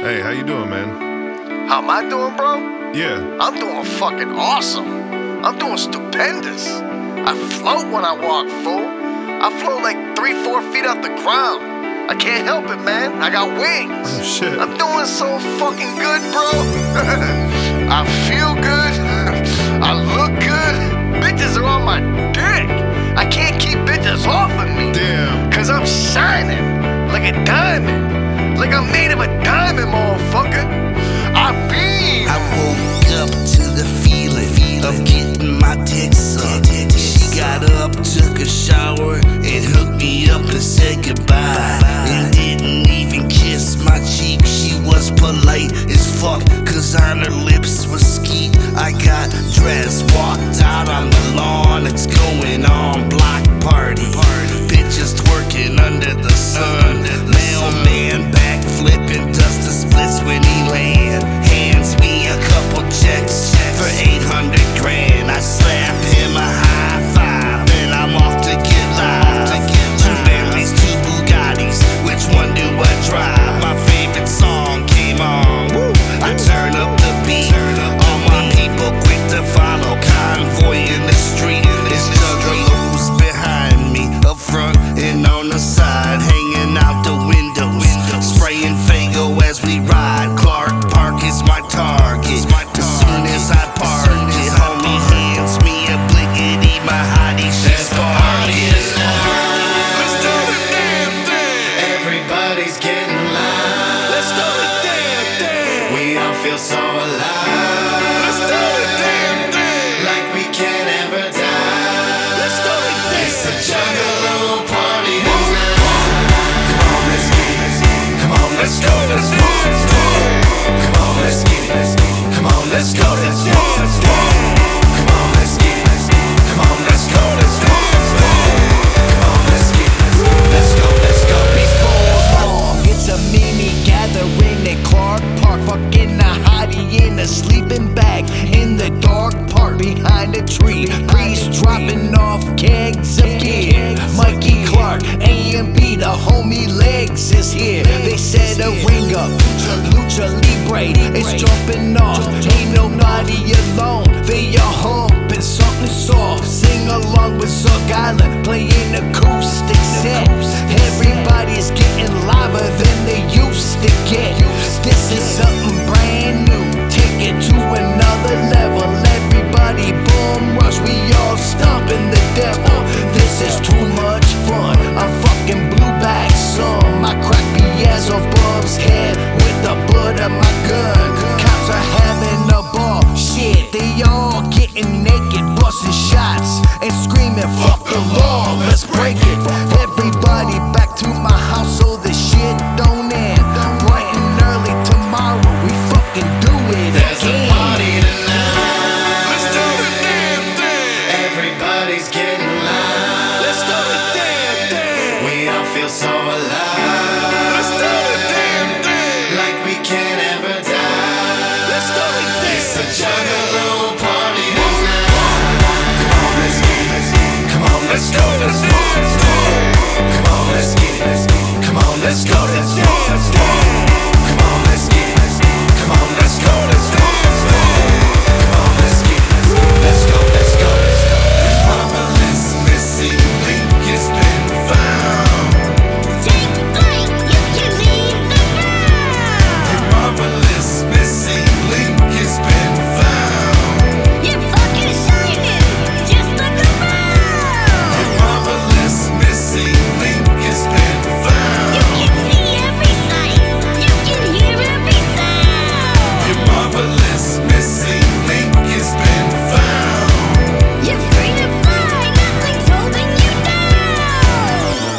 Hey, how you doing, man? How am I doing, bro? Yeah. I'm doing fucking awesome. I'm doing stupendous. I float when I walk, fool. I float like 3-4 feet off the ground. I can't help it, man. I got wings. Oh, shit. I'm doing so fucking good, bro. I feel good. I look good. Bitches are on my dick. I can't keep bitches off of me. Damn. Cause I'm shining like a diamond. Like I'm made of a diamond, motherfucker. I beam. I woke up to the feeling of getting my dick sucked. She got up, took a shower, and hooked me up and said goodbye. And didn't even kiss my cheek. She was polite as fuck, cause on her lips was skeet. I got dressed, walked out on the lawn. It's going on, block party. Bitches twerking under the sun. Mailman back flipping, does the splits when he land. Hands me a couple checks for 800 grand. I slap him a high five, and I'm off to get live. 2 Bentleys, 2 Bugattis, which one do I drive? My favorite song came on. Woo. I turn up the beat. All my people quick to follow. Convoy in the street. It's juggalos behind me, up front and on the side, hanging out the windows, spraying Fago as we ride. Clark Park is my target. As soon as I park it, homie hands me a blickety, my hottie, she's partying. Let's do the damn thing. Everybody's getting live. Let's do the damn thing. We all feel so alive. Let's do the damn thing. Like we can't ever die. Let's do the damn It's a thing. juggalo party tonight. Come on, let's get it. Come on, let's go. Let's go. Come on, let's get it. Come on, let's go. Let's go. Come on, let's get it. Come on, let's go. Let's go. Come on, let's get it. Let's go. Let's go. Before long, it's a mini gathering at Clark Park. Fucking a hottie in a sleeping bag in the dark park behind a tree. Priest dropping off kegs of gear. Mikey Clark, A&B, the homie Legs is here. They set a ring up. Lucha Libre is jumping off. Ain't nobody alone. They are humping something soft. Sing along with Zuck Island, playing acoustic set. Everybody's getting liver than they used to get. This is something brand new. Take it to another level. Everybody boom rush. We all stomping the devil. This is too